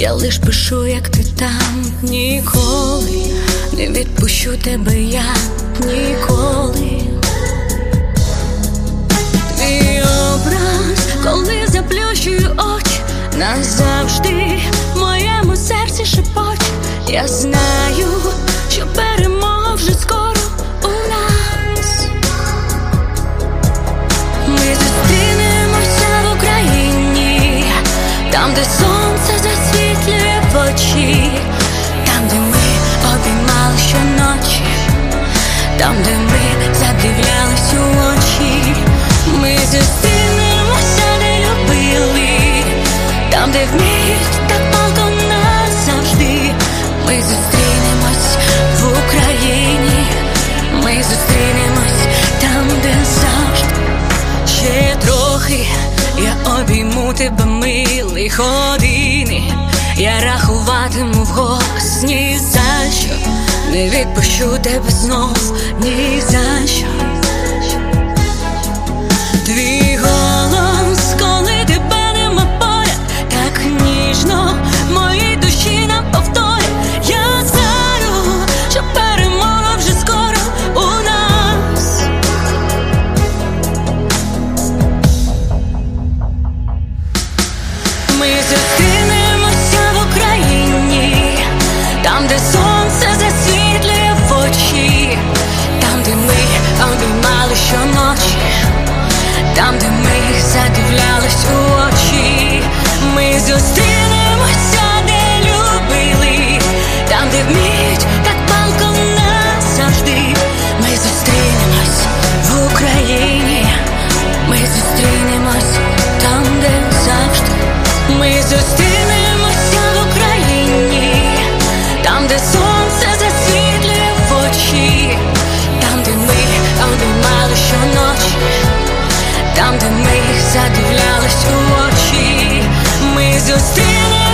Я лиш пишу, як ти там. Ніколи не відпущу тебе я, ніколи. Твій образ, коли заплющую очі, назавжди в моєму серці шепоче. Я знаю, що перемога вже скоро у нас. Ми зустрінемося в Україні, там, де сонце засвітлює в очі, там, де ми обіймали щоночі, там, де ми задивлялись у очі. Ми зустрінемося, де любили, там, де вміють так палко назавжди. Ми зустрінемось в Україні, ми зустрінемось там, де завжди. Ще трохи я обійму тебе, милий, години я рахуватиму вголос. Ні за що не відпущу тебе знов, ні за що. Твій голос, коли тебе нема поряд, так ніжно в моїй душі нам повторює. Я знаю, що перемога вже скоро у нас. Ми зустрінемося в Україні, там, де сонце засвітлює в очі, там, де ми обіймали щоночі, там, де ми задивлялись у очі. Ми зустрінемося, де любили, там, де вміють так палко назавжди. Ми зустрінемось в Україні, ми зустрінемось там, де завжди. Ми зустрінемося в Україні, там, де сонце засвітлює в очі, там, де ми обіймали щоночі, там, де ми задивлялись у очі. Ми зустрінемось.